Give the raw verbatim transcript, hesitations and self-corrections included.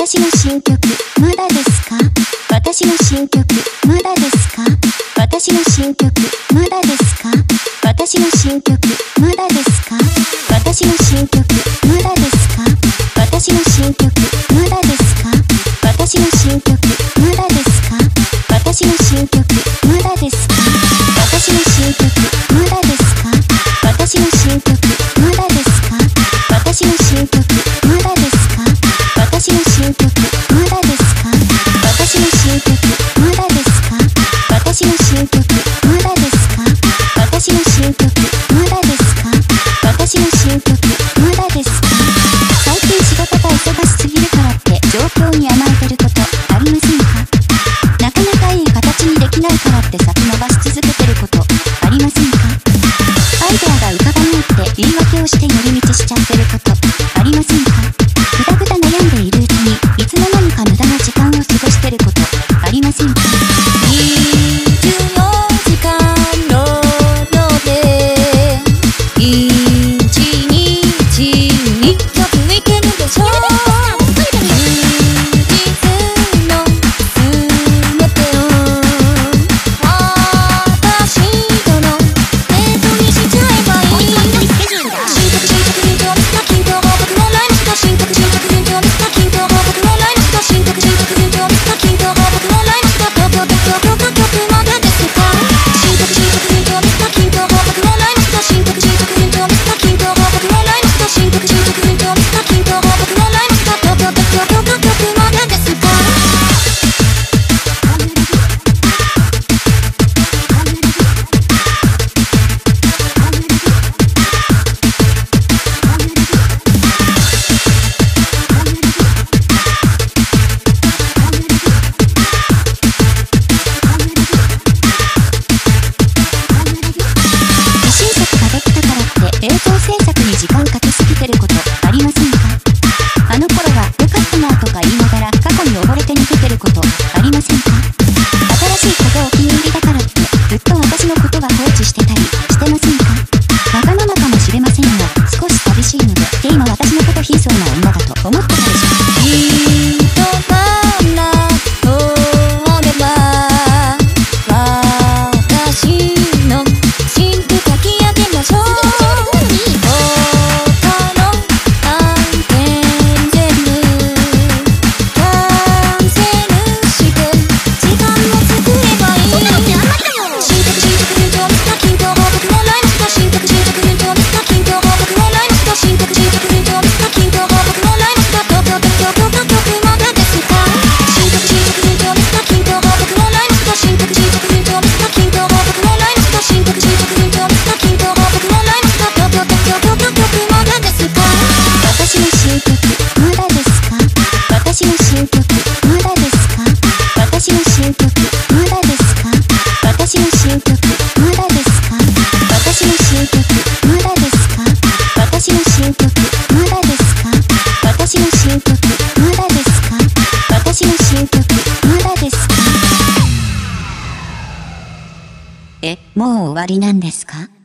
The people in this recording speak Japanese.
私の新曲まだですか？私の新曲まだですか？私の新曲まだですか？私の新曲まだですか？私の新曲まだですか？私の新曲まだですか？私の新曲まだですか？私の新曲まだですか？私の新曲まだですか？私の新曲まだですか？私の新曲まだですか？私の新曲まだですか？私の新曲まだですか？私の新曲まだですか？私の新曲まだですか？私の新曲まだですか？最近仕事が忙しすぎるからって状況に甘えてることありませんか？なかなかいい形にできないからって先延ばし続けてることありませんか？アイデアが浮かばないって言い訳をして寄り道しちゃってることありませんか？ぐだぐだ悩んでいるうちにいつの間にか無駄な時間を過ごしてることありませんか？ にじゅうよじかん労働でいちにちいっきょくいけるでしょ。休日のすべてを私とのデートにしちゃえばいい。新曲新曲順調ミスター近況報告のライムした新曲新曲順調ミスター近況報告のライムした新曲新曲順調ミスター近況報告のライムした東京東京東京曲まだですか？新曲新曲順調ミスター近況報告のライムした新曲新曲順調ミスター近況報告のライムした新曲新曲順調ミスター近況報告のライムした東京東京東京曲まだですか？ 映像制作に時間かけすぎてることありませんか？あの頃は良かったなとか言いながら過去に溺れて逃げてることありませんか？新しい子がお気に入りだからってずっと私のことは放置してたりしてませんか？わがままかもしれませんが少し寂しいのでって今私のこと貧相な女だと思ってたでしょ。 人から通れば私の新婦書き上げましょう。私の新曲まだですか？私の新曲まだですか？私の新曲まだですか？私の新曲まだですか？私の新曲まだですか？私の新曲まだですか？私の新曲まだですか？え、もう終わりなんですか？